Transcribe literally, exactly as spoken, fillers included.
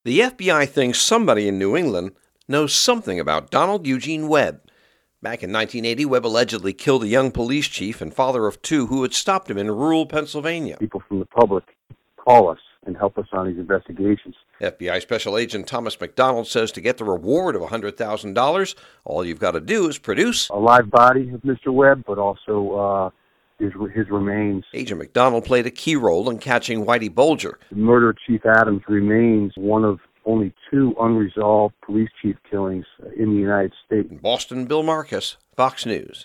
The F B I thinks somebody in New England knows something about Donald Eugene Webb. Back in nineteen eighty, Webb allegedly killed a young police chief and father of two who had stopped him in rural Pennsylvania. People from the public call us and help us on these investigations. F B I Special Agent Thomas McDonald says to get the reward of one hundred thousand dollars, all you've got to do is produce a live body of Mister Webb, but also uh, his, his remains. Agent McDonald played a key role in catching Whitey Bulger. The murder of Chief Adams remains one of only two unresolved police chief killings in the United States. In Boston, Bill Marcus, Fox News.